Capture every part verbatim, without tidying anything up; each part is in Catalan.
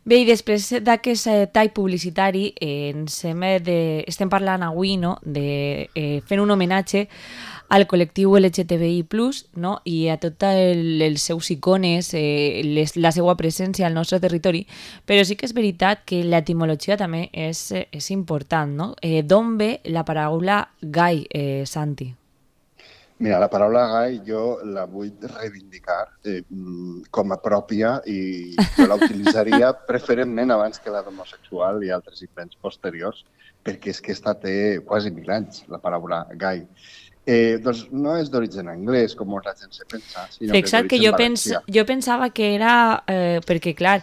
Bé, i després d'aquest eh, tall publicitari, eh, ens hem de, estem parlant avui, no?, de eh, fent un homenatge al col·lectiu L G T B I plus, no?, i a tots el, els seus icones, eh, les, la seva presència al nostre territori, però sí que és veritat que l'etimologia també és, és important, no? Eh, D'on ve la paraula gai, eh, Santi? Mira, la paraula gai jo la vull reivindicar eh, com a pròpia i jo la utilitzaria preferentment abans que la d'homosexual i altres invents posteriors, perquè és que esta té quasi mil anys, la paraula gai. Eh, doncs no és d'origen anglès, com molta gent se pensa, sinó que és Exacte, que d'origen jo, pens, valencià. jo pensava que era... Eh, perquè, clar,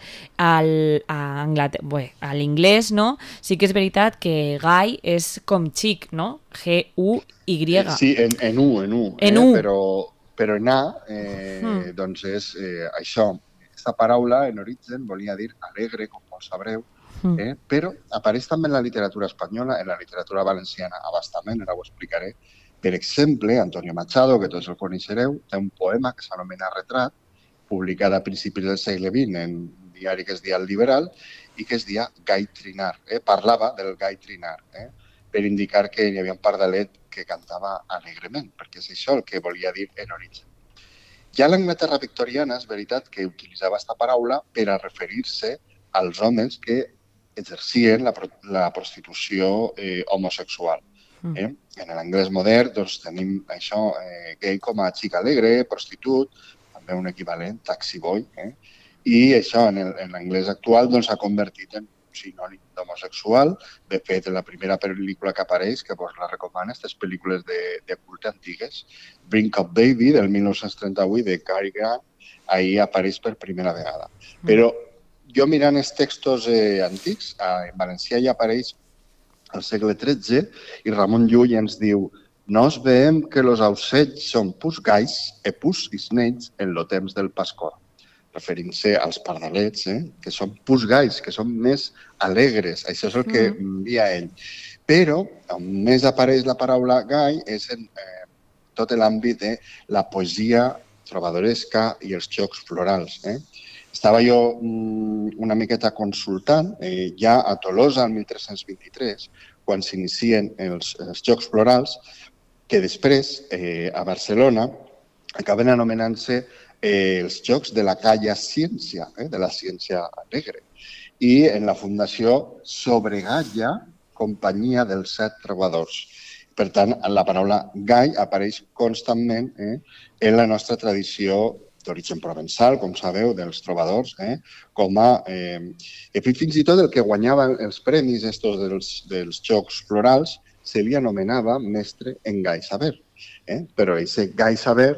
al, a, Anglaterra, bé, a l'inglès, no? Sí que és veritat que gai és com xic, no? G U Y. Eh, sí, en, en U, en U, En eh? U. però, però en A, eh, Mm. doncs és eh, això. Aquesta paraula, en origen, volia dir alegre, com molts sabreu, Mm. eh? però apareix també en la literatura espanyola, en la literatura valenciana, a bastament, ara ho explicaré. Per exemple, Antonio Machado, que tots el coneixereu, té un poema que s'anomena Retrat, publicat a principis del segle vint en un diari que es deia El Liberal i que es deia Gai Trinar. Eh? Parlava del Gai Trinar, eh? per indicar que hi havia un pardalet que cantava alegrement, perquè és això el que volia dir en origen. Ja l'Anglaterra victoriana és veritat que utilitzava aquesta paraula per a referir-se als homes que exercien la, la prostitució eh, homosexual. Eh? En l'anglès modern doncs, tenim això, eh, gay com a xic alegre, prostitut, també un equivalent, taxi boy, eh? i això en l'anglès actual doncs, s'ha convertit en sinònim d'homosexual. De fet, en la primera pel·lícula que apareix, que vos la recomano, aquestes pel·lícules de, de culte antigues, Bring Up Baby, del mil nou-cents trenta-vuit, de Cary Grant, ahir apareix per primera vegada. Però jo mirant els textos eh, antics, en valencià ja apareix al segle tretze, i Ramon Llull ens diu: «Nos veiem que los aucells són pus gais e pus isnells en lo temps del pascor», referint-se als pardalets, eh? que són pus gais, que són més alegres. Això és el que envia ell. Però on més apareix la paraula gai és en eh, tot l'àmbit de la poesia trobadoresca i els jocs florals. Eh? Estava jo mm, una miqueta consultant, eh, ja a Tolosa, el mil tres-cents vint-i-tres, quan s'inicien els, els Jocs Florals, que després, eh, a Barcelona, acaben anomenant-se eh, els Jocs de la Calla Ciència, eh, de la ciència alegre. I en la Fundació Sobregalla, Companyia dels Set Trobadors. Per tant, la paraula gai apareix constantment eh, en la nostra tradició d'origen provençal, com sabeu, dels trobadors, eh, com a... Eh, i fins i tot el que guanyava els premis estos dels, dels Jocs Florals se li anomenava mestre en gai saber. Eh? Però aquest gai saber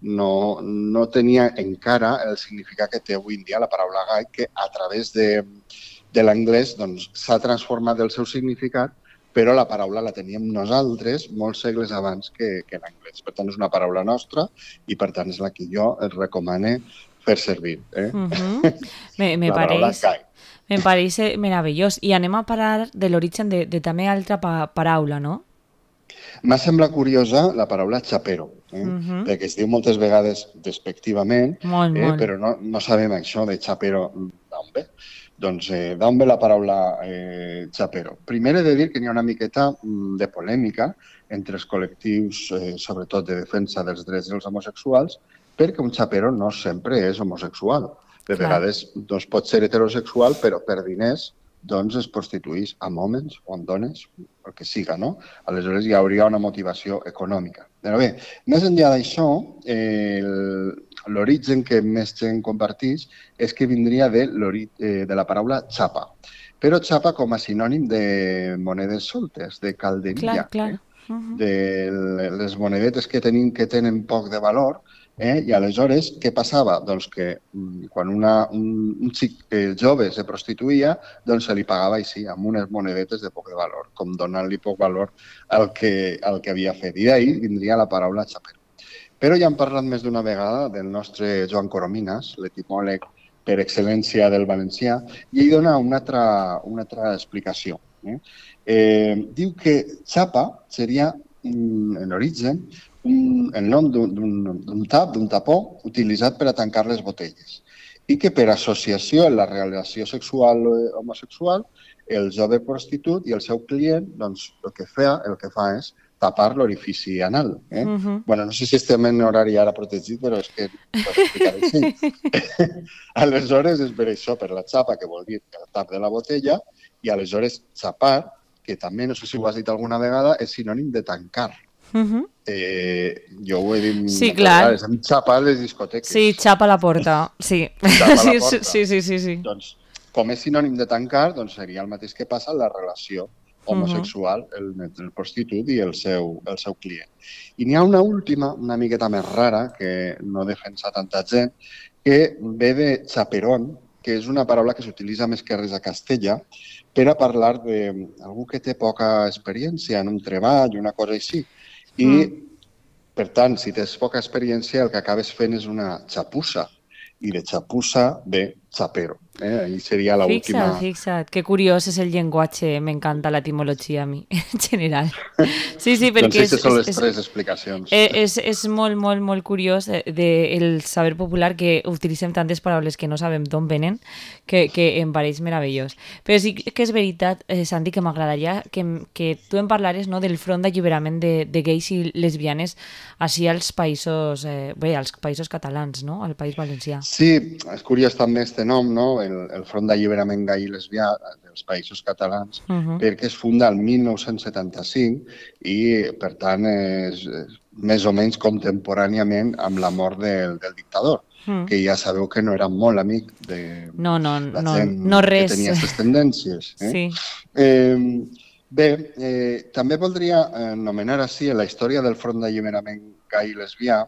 no, no tenia encara el significat que té avui en dia la paraula gai, que a través de, de l'anglès doncs, s'ha transformat el seu significat, però la paraula la teníem nosaltres molts segles abans que, que l'anglès. Per tant, és una paraula nostra i, per tant, és la que jo et recomane fer servir. Eh? Uh -huh. me, me, la paraula pareix, gai. me pareix meravellós. I anem a parlar de l'origen de, de també altra pa paraula, no? M'ha semblat curiosa la paraula xapero, eh? uh -huh. perquè es diu moltes vegades despectivament, molt, eh? molt. però no, no sabem això de xapero d'on ve. Doncs eh, d'on ve la paraula eh, xapero? Primer he de dir que hi ha una miqueta de polèmica entre els col·lectius, eh, sobretot de defensa dels drets dels homosexuals, perquè un xapero no sempre és homosexual. De Clar. vegades doncs, pot ser heterosexual, però per diners doncs es prostituís amb homes o amb dones, el que siga, no? Aleshores hi hauria una motivació econòmica. Però bé, més enllà d'això, eh, l'origen que més gent comparteix és que vindria de, eh, de la paraula xapa, però xapa com a sinònim de monedes soltes, de calderia. Clar, clar. Eh? Uh -huh. De les monedetes que, tenim, que tenen poc de valor. Eh? I aleshores, què passava? Doncs que quan una, un, un xic eh, jove se prostituïa, doncs se li pagava així, amb unes monedetes de poc de valor, com donant-li poc valor al que, al que havia fet. I d'ahir vindria la paraula xapero. Però ja hem parlat més d'una vegada del nostre Joan Coromines, l'etimòleg per excel·lència del valencià, i ell dona una altra, una altra explicació. Eh? Eh, diu que xapa seria, en origen, un, el nom d'un tap, d'un tapó, utilitzat per a tancar les botelles. i que per associació en la relació sexual o homosexual el jove prostitut i el seu client doncs, el, que fa, el que fa és tapar l'orifici anal. Eh? Uh-huh. Bueno, no sé si estem en horari ara protegit, però és que ho explicaré així. Aleshores és per això, per la xapa, que vol dir el tap de la botella, i aleshores xapar, que també, no sé si ho has dit alguna vegada, és sinònim de tancar. Uh-huh. Eh, jo ho he dit... Sí, clar. És amb xapar les discoteques. Sí, xapa la porta, sí. Xapa la porta. Sí, sí, sí, sí. Doncs, com és sinònim de tancar, doncs seria el mateix que passa en la relació homosexual, uh-huh. el, el prostitut i el seu, el seu client. I n'hi ha una última, una miqueta més rara, que no defensa tanta gent, que ve de chaperón, que és una paraula que s'utilitza més que res a Castella per a parlar d'algú que té poca experiència en un treball, una cosa així. I, mm. per tant, si tens poca experiència, el que acabes fent és una xapussa. I de xapussa ve xapero. Eh? Ahí seria l'última... Fixa't, fixa't. Que curiós és el llenguatge. M'encanta l'etimologia a mi, en general. Sí, sí, perquè... doncs aquestes són les és, tres explicacions. És, és, és molt, molt, molt curiós de, de el saber popular que utilitzem tantes paraules que no sabem d'on venen, que, que em pareix meravellós. Però sí que és veritat, eh, Santi, que m'agradaria que, que tu em parlares, no, del front d'alliberament de, de gais i lesbianes així als països, eh, bé, als països catalans, no?, al País Valencià. Sí, és curiós també este nom, no?, el, el Front d'Alliberament Gai i Lesbià dels Països Catalans, uh-huh. perquè es funda el mil nou-cents setanta-cinc i, per tant, és, és més o menys contemporàniament amb la mort del, del dictador, uh-huh. que ja sabeu que no era molt amic de no, no, la no, gent no res. que tenia aquestes tendències. Eh? Sí. Eh, bé, eh, també voldria anomenar així en la història del Front d'Alliberament Gai i Lesbià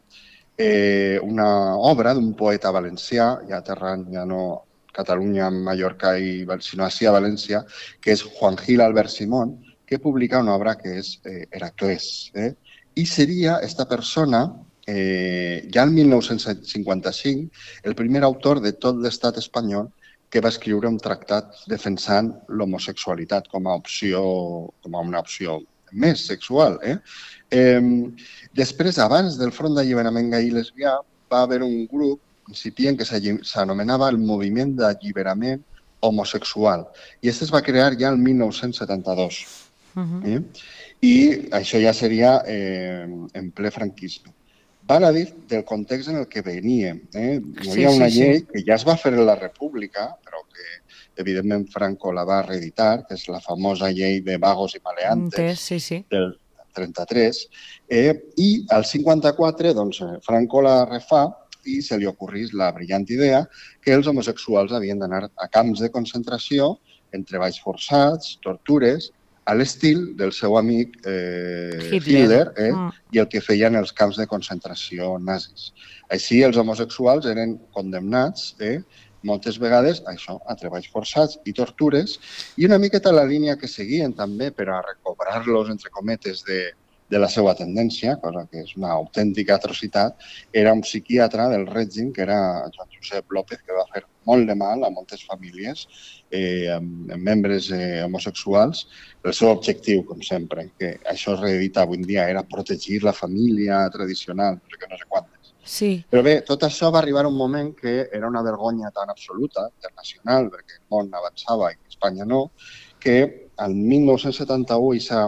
eh, una obra d'un poeta valencià, ja aterrant ja no Catalunya, Mallorca, i, sinó així a València, que és Juan Gil Albert Simón, que publica una obra que és eh, Heraclés. Eh? I seria esta persona, eh, ja el mil nou-cents cinquanta-cinc, el primer autor de tot l'estat espanyol que va escriure un tractat defensant l'homosexualitat com a opció, com a una opció més sexual. Eh? Eh, després, abans del Front d'Alliberament Gai i Lesbià, va haver un grup incipient que s'anomenava el Moviment d'Alliberament Homosexual. I aquest es va crear ja el mil nou-cents setanta-dos. Uh-huh. eh? I això ja seria eh, en ple franquisme. Val a dir del context en el que veníem. Eh? Hi havia una sí, sí, llei sí. que ja es va fer en la República, però que evidentment Franco la va reeditar, que és la famosa llei de vagos i maleantes sí, sí. del trenta-tres, eh? i al cinquanta-quatre doncs, Franco la refà i se li ocorrís la brillant idea que els homosexuals havien d'anar a camps de concentració en treballs forçats, tortures, a l'estil del seu amic eh, Hitler, Hitler eh, mm. i el que feien els camps de concentració nazis. Així, els homosexuals eren condemnats eh, moltes vegades a això, a treballs forçats i tortures, i una miqueta la línia que seguien també per a recobrar-los, entre cometes, de, de la seva tendència, cosa que és una autèntica atrocitat, era un psiquiatre del règim, que era Joan Josep López, que va fer molt de mal a moltes famílies, eh, amb, amb membres eh, homosexuals. El seu objectiu, com sempre, que això es reedita avui en dia, era protegir la família tradicional, no sé què, no sé quantes. Sí. Però bé, tot això va arribar a un moment que era una vergonya tan absoluta, internacional, perquè el món avançava i Espanya no, que al mil nou-cents setanta-u aquesta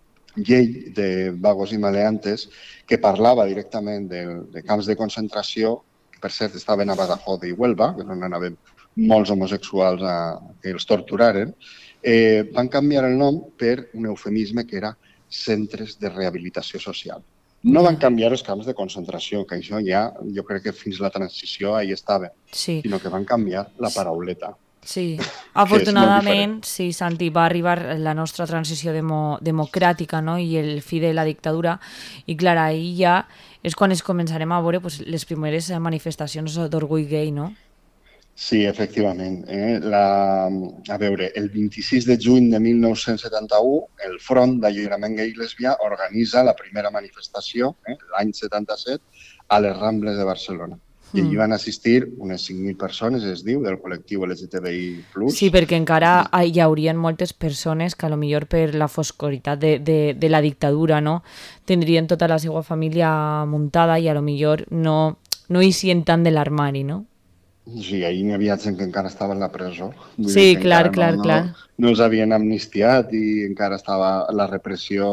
llei de vagos i maleantes que parlava directament de, de camps de concentració, que per cert estaven a Badajoz i Huelva, que no anaven molts homosexuals a, que els torturaren, eh, van canviar el nom per un eufemisme que era centres de rehabilitació social. No van canviar els camps de concentració, que això ja, jo crec que fins la transició ahí estava, sí. sinó que van canviar la parauleta. Sí, afortunadament, sí, Santi, va arribar la nostra transició demo, democràtica, no?, i el fi de la dictadura, i clar, ahir ja és quan es començarem a veure pues, les primeres manifestacions d'orgull gay, no? Sí, efectivament. Eh? La, a veure, el vint-i-sis de juny de mil nou-cents setanta-u, el Front d'Alliberament Gai i Lesbià organitza la primera manifestació, eh, l'any setanta-set, a les Rambles de Barcelona. I allí van assistir unes cinc mil persones, es diu, del col·lectiu L G T B I plus. Sí, perquè encara hi haurien moltes persones que potser per la foscoritat de, de, de la dictadura, no?, tindrien tota la seva família muntada i potser no, no hi sien tant de l'armari, no? Sí, ahir n'hi havia gent que encara estava en la presó, vull dir Sí, que clar, encara no, clar, no, clar. no els havien amnistiat i encara estava la repressió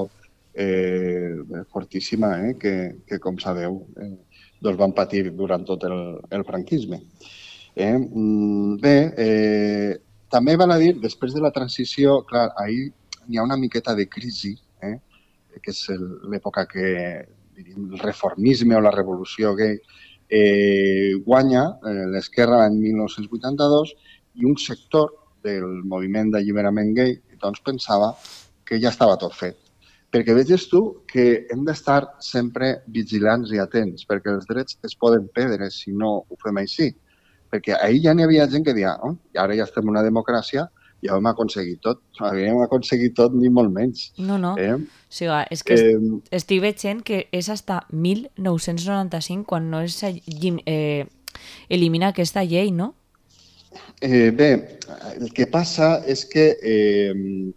eh, fortíssima, eh, que, que com sabeu, eh, doncs van patir durant tot el, el franquisme. Eh? Mm, Bé, eh, també val a dir, després de la transició, clar, ahir n'hi ha una miqueta de crisi, eh? que és el- l'època que diríem, el reformisme o la revolució gay eh, guanya eh, l'esquerra l'any mil nou-cents vuitanta-dos i un sector del moviment d'alliberament gay doncs pensava que ja estava tot fet. Perquè veges tu que hem d'estar sempre vigilants i atents, perquè els drets es poden perdre si no ho fem així. Perquè ahir ja n'hi havia gent que deia, oh, i ara ja estem en una democràcia, ja ho hem aconseguit tot. No havíem aconseguit tot ni molt menys. No, no. Eh? O sigui, és que est Eh, estic veient que és hasta mil nou-cents noranta-cinc quan no es eh, elimina aquesta llei, no? eh, bé, el que passa és que eh,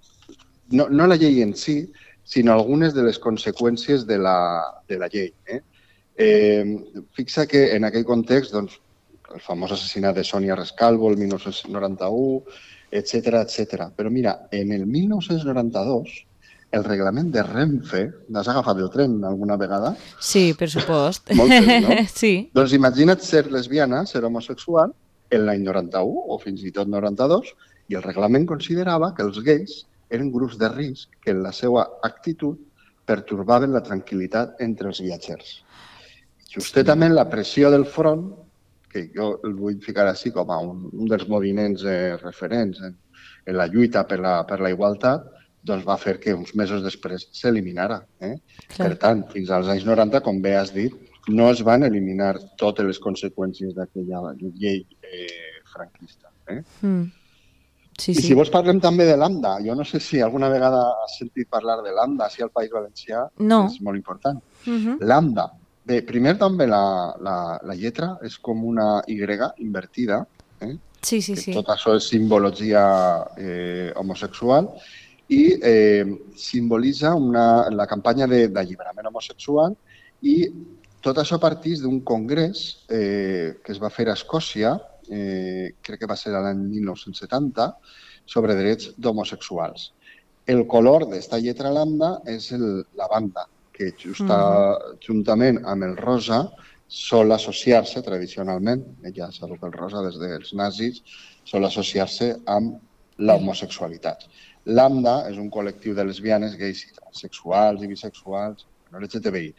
no, no la llei en si, sinó algunes de les conseqüències de la, de la llei. Eh? Eh, fixa que en aquell context, doncs, el famós assassinat de Sònia Rescalvo el mil nou-cents noranta-u, etcètera, etcètera. Però mira, en el mil nou-cents noranta-dos, el reglament de Renfe, n'has agafat el tren alguna vegada? Sí, per supost. Moltes, no? Sí. Doncs imagina't ser lesbiana, ser homosexual, en l'any noranta-u o fins i tot noranta-dos, i el reglament considerava que els gais eren grups de risc que en la seva actitud pertorbaven la tranquil·litat entre els viatgers. Justament la pressió del front, que jo el vull ficar així com a un, un dels moviments eh, referents en, en la lluita per la, per la igualtat, doncs va fer que uns mesos després s'eliminara. Eh? Per Clar. tant, fins als anys noranta, com bé has dit, no es van eliminar totes les conseqüències d'aquella llei eh, franquista. Eh? Mm. Sí, I sí. si vols parlem també de l'AMDA. Jo no sé si alguna vegada has sentit parlar de l'AMDA, si al País Valencià No. és molt important. Uh -huh. Lambda. Bé, primer també la, la, la lletra és com una Y invertida, eh? Sí, sí, que sí. tot això és simbologia eh, homosexual, i eh, simbolitza una, la campanya d'alliberament homosexual, i tot això partís d'un congrés eh, que es va fer a Escòcia, eh, crec que va ser l'any mil nou-cents setanta, sobre drets d'homosexuals. El color d'esta lletra lambda és el, la banda, que justa, uh -huh. juntament amb el rosa sol associar-se tradicionalment, ja sabeu que el rosa des dels nazis sol associar-se amb l'homosexualitat. Lambda és un col·lectiu de lesbianes, gais i transsexuals i bisexuals, L G T B I.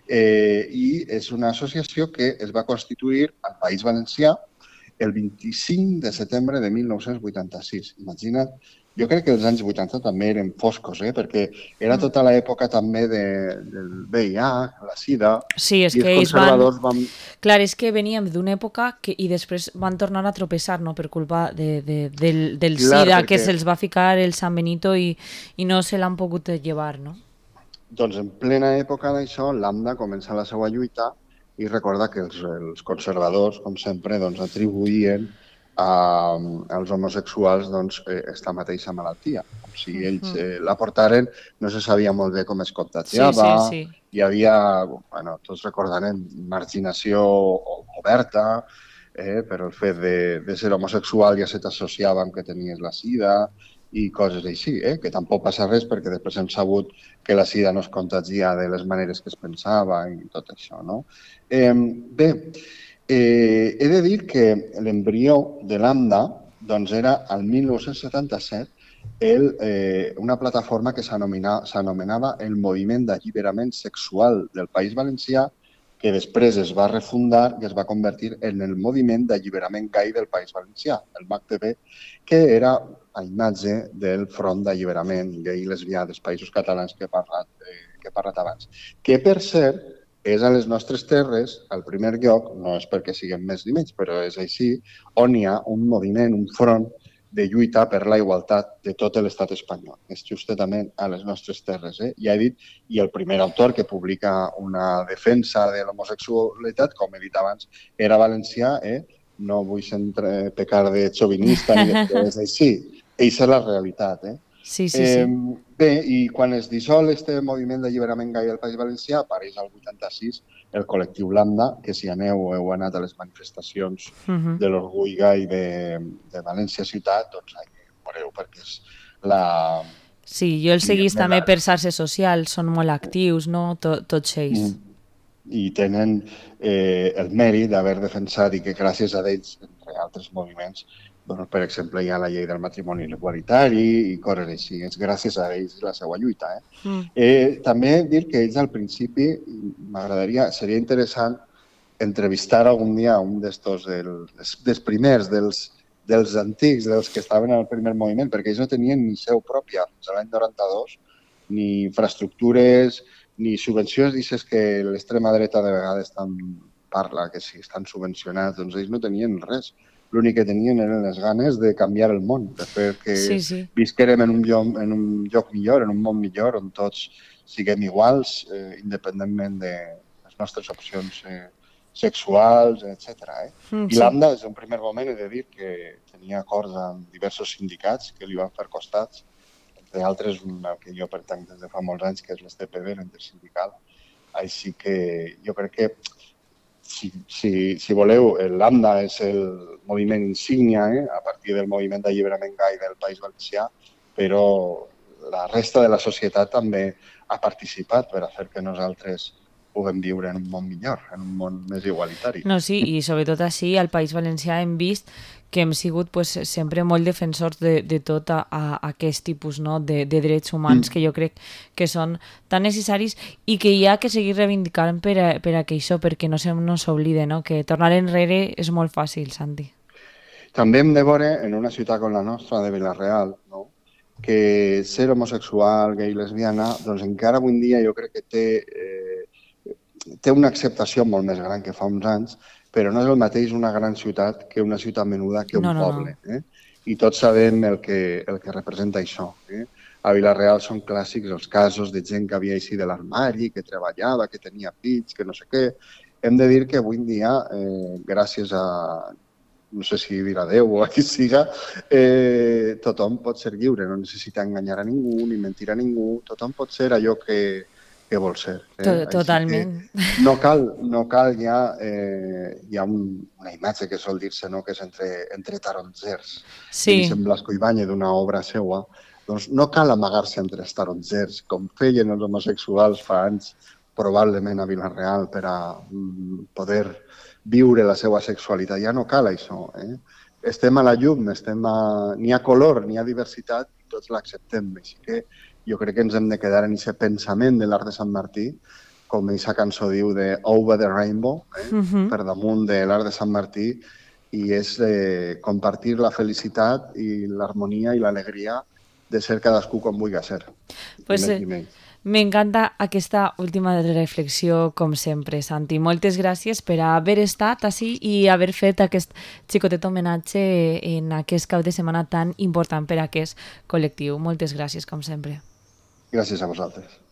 Eh, I és una associació que es va constituir al País Valencià el vint-i-cinc de setembre de mil nou-cents vuitanta-sis. Imagina't, jo crec que els anys vuitanta també eren foscos, eh? Perquè era tota l'època també de, del V I H, la SIDA, Sí, és i que els ells van... conservadors van... Clar, és que veníem d'una època que, i després van tornar a tropessar, no?, per culpa de, de, del, del Clar, SIDA, perquè- que se'ls va ficar el San Benito i, i no se l'han pogut llevar, no? Doncs en plena època d'això, l'AMDA comença la seva lluita i recorda que els, els conservadors, com sempre, doncs, atribuïen a, als homosexuals doncs, eh, esta mateixa malaltia. Com si ells eh, la portaren, no se sabia molt bé com es Sí, contagiava, sí, sí. hi havia, bueno, tots recordarem, marginació oberta, eh, per el fet de, de ser homosexual ja se t'associava amb que tenies la sida i coses així, eh, que tampoc passa res perquè després hem sabut que la sida no es contagia de les maneres que es pensava i tot això, no? Eh, bé, eh, he de dir que l'embrió de l'AMDA doncs, era el mil nou-cents setanta-set el, eh, una plataforma que s'anomenava el Moviment d'Alliberament Sexual del País Valencià, que després es va refundar i es va convertir en el Moviment d'Alliberament Gai del País Valencià, el M A C T V, que era a imatge del Front d'Alliberament Gai i Lesbià dels Països Catalans que he parlat, eh, que he parlat abans. Que, per cert, és a les nostres terres, al primer lloc, no és perquè siguem més ni menys, però és així, on hi ha un moviment, un front de lluita per la igualtat de tot l'estat espanyol. És justament a les nostres terres. Eh? Ja he dit, i el primer autor que publica una defensa de l'homosexualitat, com he dit abans, era valencià, eh? No vull centre, pecar de xovinista, ni de, però és així. Eixa és la realitat. Eh? Sí, sí, sí. Eh, bé, i quan es dissol este moviment d'alliberament gai al País Valencià, apareix al vuitanta-sis el col·lectiu Lambda, que si aneu o heu anat a les manifestacions Uh -huh. de l'orgull gai de, de València ciutat, doncs ahí veureu, perquè és la... Sí, jo els seguís diguem-ne, també la, per xarxes socials, són molt actius, no? To- Tots ells. i tenen eh, el mèrit d'haver defensat i que gràcies a ells, entre altres moviments, doncs, per exemple, hi ha la llei del matrimoni igualitari i coses així. És gràcies a ells la seva lluita. Eh? Mm. Eh, també dir que ells al principi, m'agradaria, seria interessant entrevistar algun dia un d'estos, del, dels primers, dels, dels antics, dels que estaven al primer moviment, perquè ells no tenien ni seu pròpia fins a l'any noranta-dos, ni infraestructures, ni subvencions, dices que l'extrema dreta de vegades tant parla que si estan subvencionats, doncs ells no tenien res. L'únic que tenien eren les ganes de canviar el món, de fer que Sí, sí. visquérem en un lloc, en un lloc millor, en un món millor, on tots siguem iguals, eh, independentment de les nostres opcions eh, sexuals, etcètera. Eh? Mm, I sí. l'AMDA, des d'un primer moment, he de dir que tenia acords amb diversos sindicats que li van fer costats, entre altres un que jo pertanc des de fa molts anys, que és l'S T P B, l'Intersindical. Així que jo crec que, si, si, si voleu, l'AMDA és el moviment insígnia, eh, a partir del moviment d'alliberament gai del País Valencià, però la resta de la societat també ha participat per a fer que nosaltres puguem viure en un món millor, en un món més igualitari. No, sí, i sobretot així al País Valencià hem vist que hem sigut pues, sempre molt defensors de, de tot a, a aquest tipus, no? de, de drets humans, mm. que jo crec que són tan necessaris i que hi ha que seguir reivindicant per a, per a que això, perquè no se nos oblide, no? Que tornar enrere és molt fàcil, Santi. També hem de veure, en una ciutat com la nostra, de Vila-real, no? que ser homosexual, gay, lesbiana, doncs encara avui en dia jo crec que té, eh, té una acceptació molt més gran que fa uns anys, però no és el mateix una gran ciutat que una ciutat menuda que un no, no, poble. No. Eh? I tots sabem el que, el que representa això. Eh? A Vila-real són clàssics els casos de gent que havia eixit de l'armari, que treballava, que tenia fills, que no sé què. Hem de dir que avui en dia, eh, gràcies a, no sé si dir adeu o a qui siga, eh, tothom pot ser lliure, no necessita enganyar a ningú ni mentir a ningú, tothom pot ser allò que, que vol ser. Eh? Totalment. No cal, no cal ja, eh, hi ha un, una imatge que sol dir-se, no?, que és entre, entre taronzers. Sí. Vicent Blasco Ibáñez, d'una obra seua, doncs no cal amagar-se entre els taronzers, com feien els homosexuals fa anys, probablement a Vila-real, per a mm, poder viure la seva sexualitat. Ja no cal això. Eh? Estem a la llum, estem a... n'hi ha color, n'hi ha diversitat, i tots l'acceptem. Així que jo crec que ens hem de quedar en aquest pensament de l'Arc de Sant Martí, com aquesta cançó diu de Over the Rainbow, eh? uh-huh. per damunt de l'Arc de Sant Martí, i és eh, compartir la felicitat i l'harmonia i l'alegria de ser cadascú com vulgui ser. Pues, eh, m'encanta aquesta última reflexió, com sempre, Santi. Moltes gràcies per haver estat així i haver fet aquest xicotet homenatge en aquest cap de setmana tan important per a aquest col·lectiu. Moltes gràcies, com sempre. Gràcies a vosaltres.